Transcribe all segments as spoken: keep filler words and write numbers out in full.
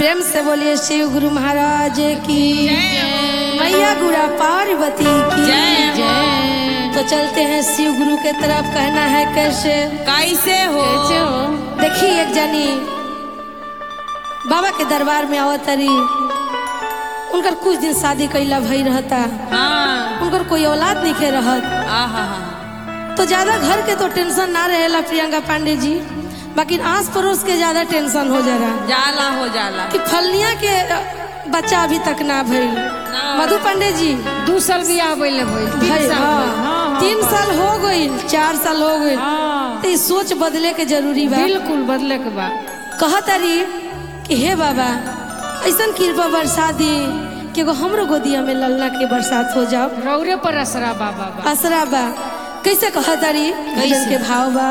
प्रेम से बोलिए शिव गुरु महाराज की मैया गुड़ा पार्वती की जय। तो चलते हैं शिव गुरु के तरफ। कहना है कैसे कैसे हो, कैसे हो? देखिए एक जनी बाबा के दरबार में आवत रही। उनकर कुछ दिन शादी कैला भई रहता। हाँ। उनकर कोई औलाद नहीं के रहत। आहा। तो ज्यादा घर के तो टेंशन ना रहेला प्रियंका पांडे जी, बाकी आस पड़ोस के ज्यादा टेंशन हो जा रहा जाला हो जाला कि फलनिया के बच्चा अभी तक ना भइल। मधु पांडे जी दू साल बियाह भइले भइल भाई हाँ, तीन साल हो गई, चार साल हो गई। तो ये सोच बदले के जरूरी बा, बिल्कुल बदले के बा। कहतरी कि हे बाबा ऐसा कृपा बरसा दी कि एगो हमरो गोदिया में लल्ला के बरसात हो जाओ। रौरे पर असरा बा बाबा। असरा बा कैसे कहतरी भजन के भाव बा।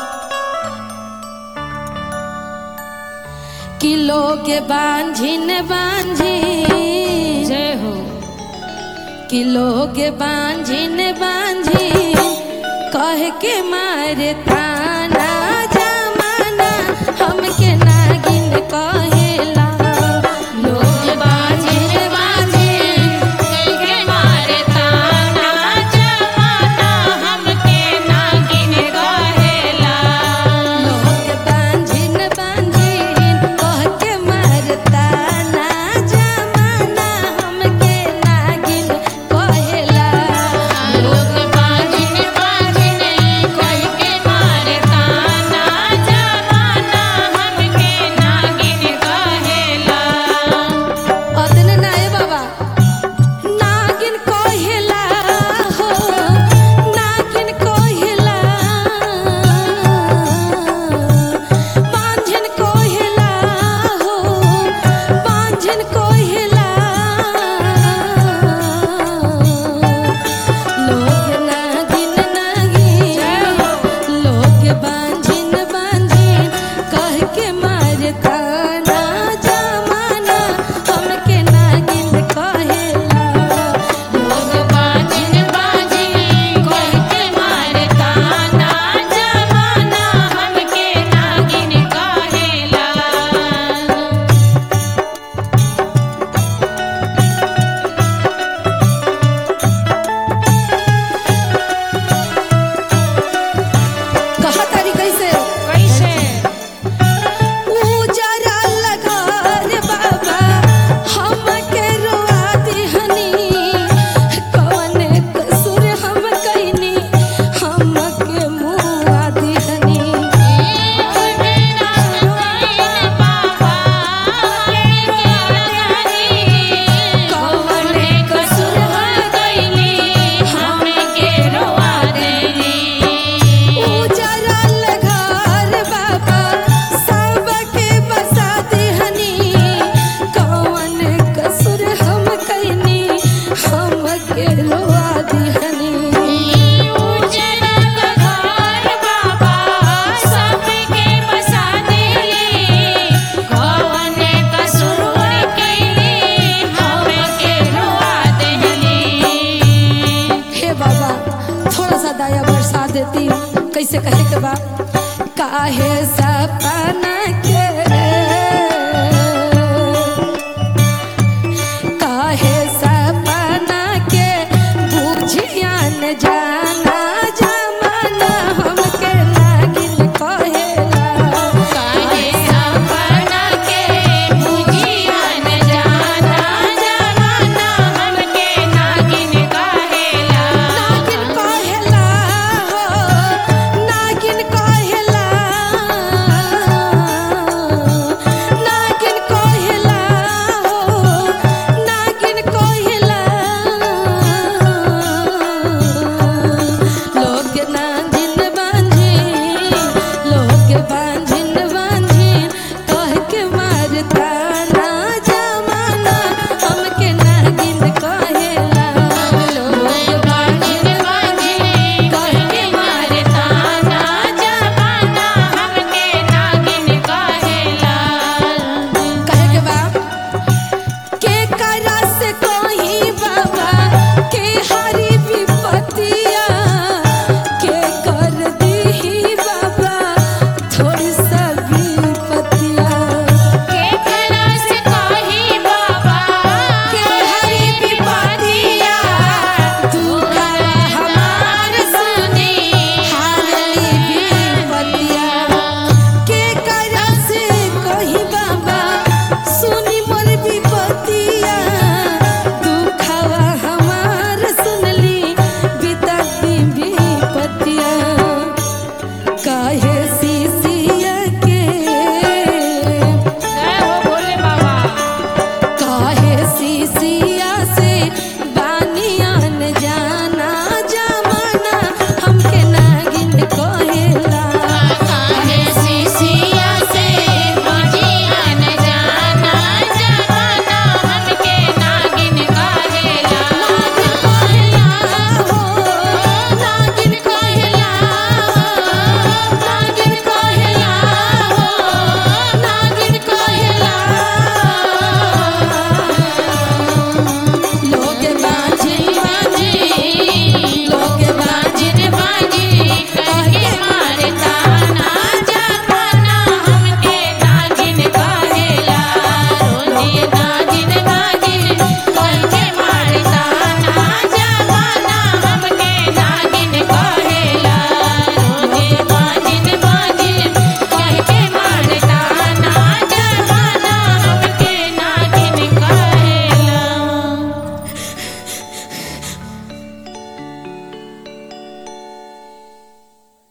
किलो के बांझिन बांझी जय हो। किलो के बांझिन बांझी कह के मारे ताना जमाना हमके नागिन कहेला। लोग बांझिन बांझी कह के मारे ताना जमाना हमके नागिन कहेला। लोग बांझिन बांझी कह के मारे ताना जमाना हमके नागिन कहेला। लोग बांझिन बांझिन कह के मारे ताना जमाना हमके नागिन कहेला। अदन नाय बाबा नागिन कहेला हो, नागिन कहेला, बांझिन कहेला हो, बांझिन कहेला। लोग नागिन नागिन लोग बांझिन बांझिन कह के मारे ताना जमाना हमके नागिन कहेला। लोग बांझिन बांझिन कह के मारे ताना जमाना हमके नागिन कहेला। कहतरी कैसे कैसे उजरा लगार बाबा हमके रोआ दिहनी। कौने कसूर हम कइनी हमके मुआ दिहनी। कौने कसूर हम कइनी हमके रोआ दिहनी। उजरा लगार बाबा सबके बसा दिहनी। कौन कसूर हम कइनी हमके रोआ दिहनी। उजरा लगार बाबा सबके बसा दिहनी। कौन कसूर कइनी हमके रोआ दिहनी। हे बाबा थोड़ा सा दया बरसा देती। कैसे कहे के बा काहे सा